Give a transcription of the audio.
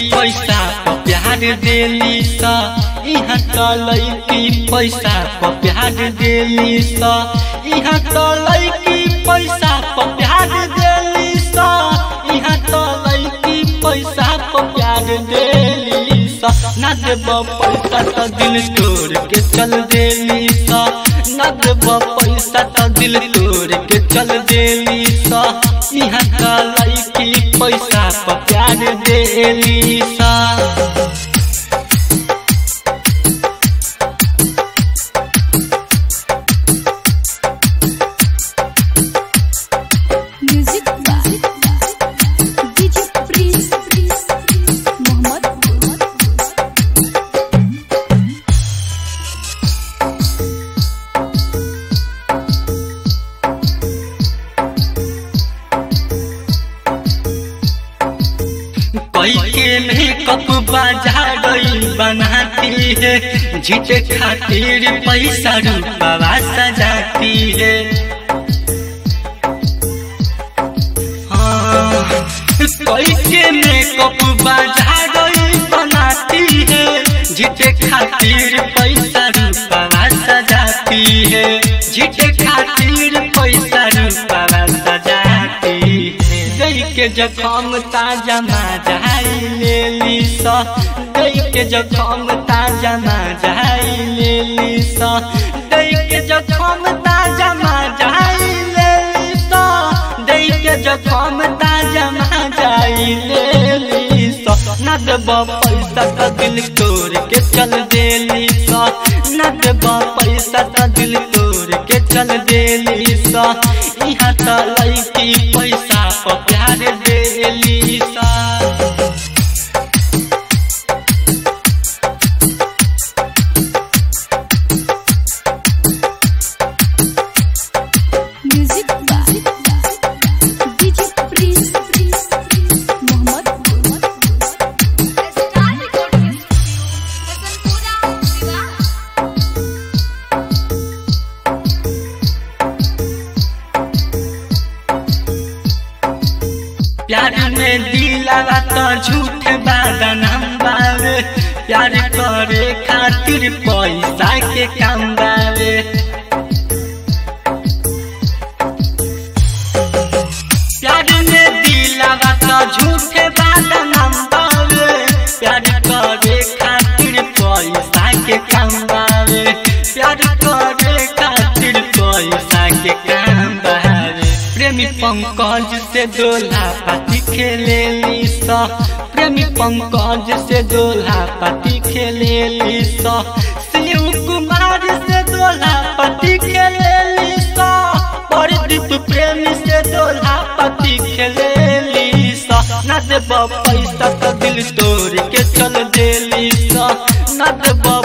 पैसा पर प्यार देली सा, यहाँ तो लड़की पैसा पर प्यार देली सा, यहाँ तो लड़की पैसा पर प्यार देली सा, यहाँ तो लड़की पैसा पर प्यार देली सा। ना देब पैसा तो दिल तोड़ के चल देली सा, ना देब पैसा तो दिल तोड़ के चल देली सा, यहाँ तो लड़की पैसा पर प्यार देली सा। के मेकअप बाजार बनाती है, झीटे खातिर पैसा रूपवा सजाती है। हाँ, कोई के मेकअप बाजार बनाती है, झीटे खातिर पैसा रूपवा सजाती है, झीटे खातिर पैसा रूपवा सजाती है। दई के जखम ताजा माजाई लेली सा, दई के जखम ताजा माजाई लेली सा, दई के जखम ताजा माजाई लेली सा, दई के जखम ताजा माजाई लेली सा। ना देब पैसा तो दिल तोड़ के चल देली सा, ना देब पैसा तो दिल तोड़ के चल देली सा, यहाँ तो लड़की पैसा पर प्यार देली सा। प्यार में दिलावा तो झूठ बदनाम बावे, प्यार करे खातिर पैसा के काम बावे। प्यार में दिलावा तो झूठ बदनाम बावे, प्यार करे खातिर पैसा के काम बावे, प्यार करे खातिर पैसा के काम बावे। प्रेमी पंकज से दोल्हा पाती खेलेली सा, प्रेमी पंकज से दोल्हा पाती खेलेली सा, शिव कुमार से दोल्हा पाती खेलेली सा, परदीप प्रेमी से दोल्हा पाती खेलेली सा। ना देब पैसा तो दिल तोड़ के चल देली सा, ना देब